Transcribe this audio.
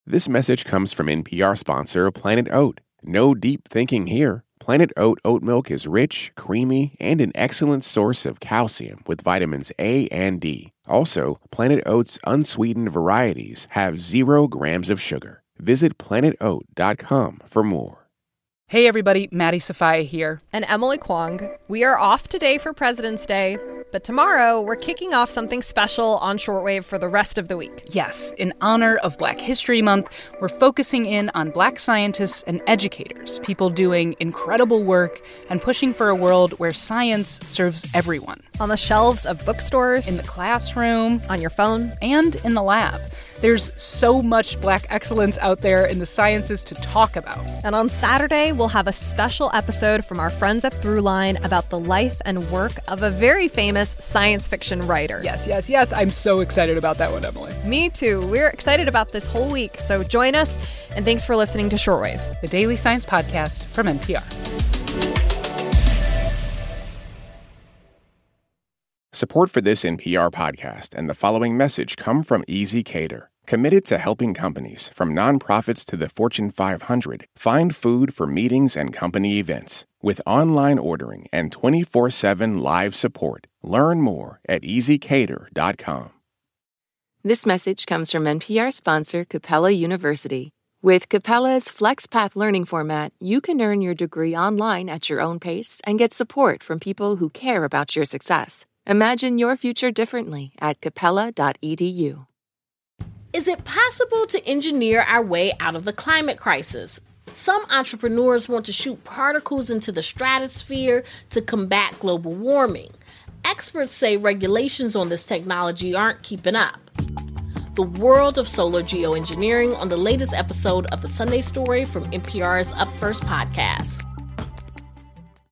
This message comes from NPR sponsor Planet Oat. No deep thinking here. Planet Oat oat milk is rich, creamy, and an excellent source of calcium with vitamins A and D. Also, Planet Oat's unsweetened varieties have 0 grams of sugar. Visit planetoat.com for more. Hey everybody, Maddie Safai here. And Emily Kwong. We are off today for President's Day, but tomorrow we're kicking off something special on Shortwave for the rest of the week. Yes, in honor of Black History Month, we're focusing in on Black scientists and educators, people doing incredible work and pushing for a world where science serves everyone. On the shelves of bookstores, in the classroom, on your phone, and in the lab. There's so much Black excellence out there in the sciences to talk about. And on Saturday, we'll have a special episode from our friends at Throughline about the life and work of a very famous science fiction writer. Yes. I'm so excited about that one, Emily. Me too. We're excited about this whole week, so join us. And thanks for listening to Shortwave, the daily science podcast from NPR. Support for this NPR podcast and the following message come from Easy Cater, committed to helping companies, from nonprofits to the Fortune 500, find food for meetings and company events. With online ordering and 24/7 live support, learn more at easycater.com. This message comes from NPR sponsor Capella University. With Capella's FlexPath learning format, you can earn your degree online at your own pace and get support from people who care about your success. Imagine your future differently at capella.edu. Is it possible to engineer our way out of the climate crisis? Some entrepreneurs want to shoot particles into the stratosphere to combat global warming. Experts say regulations on this technology aren't keeping up. The world of solar geoengineering on the latest episode of The Sunday Story from NPR's Up First podcast.